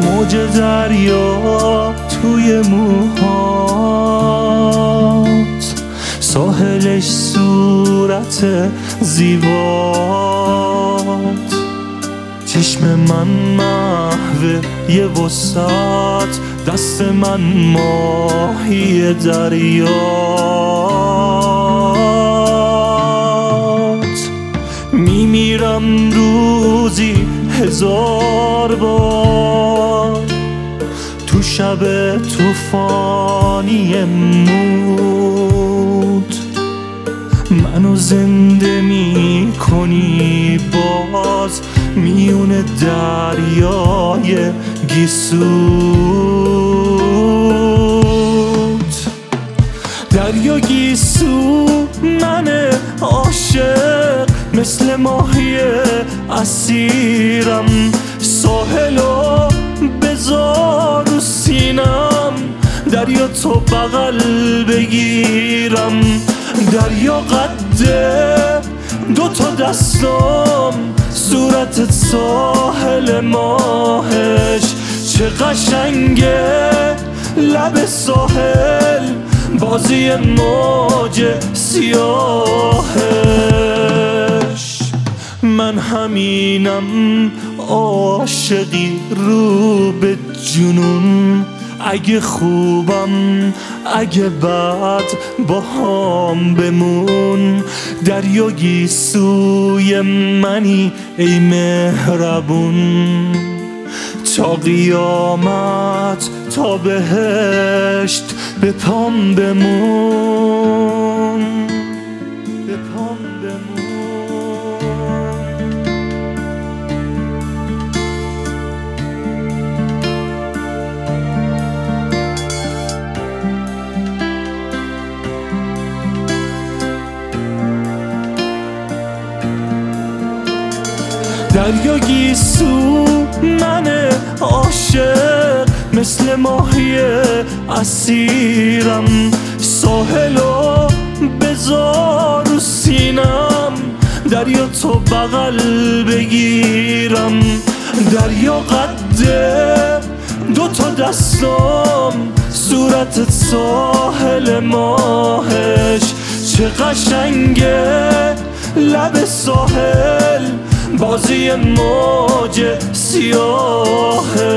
موج دریا توی موهات، ساحلش صورت زیبات، چشم من محو یه وسط، دست من ماهی دریات. میمیرم روزی 1000 بار تو شب طوفانی موت، منو زنده میکنی باز میون دریای گیسوت. دریا گیسو من عاشق، مثل ماهی اسیرم، ساحلو بذار رو سینم، دریا تو بغل بگیرم. دریا قده 2 تا دستم، صورتت ساحل ماهش، چه قشنگه لب ساحل، بازی موج سیاهش. من همینم، عاشقی رو به جنون، اگه خوبم اگه بد با هم بمون. دریا گیسوی منی ای مهربون، تا قیامت تا بهشت به پام بمون، به پام بمون. دریا گیسو من عاشق، مثل ماهی اسیرم، ساحلو بذار رو سینم، دریا تو بغل بگیرم. دریا قده 2 تا دستم، صورتت ساحل ماهش، چه قشنگه لب ساحل، بازی موج سیاهش.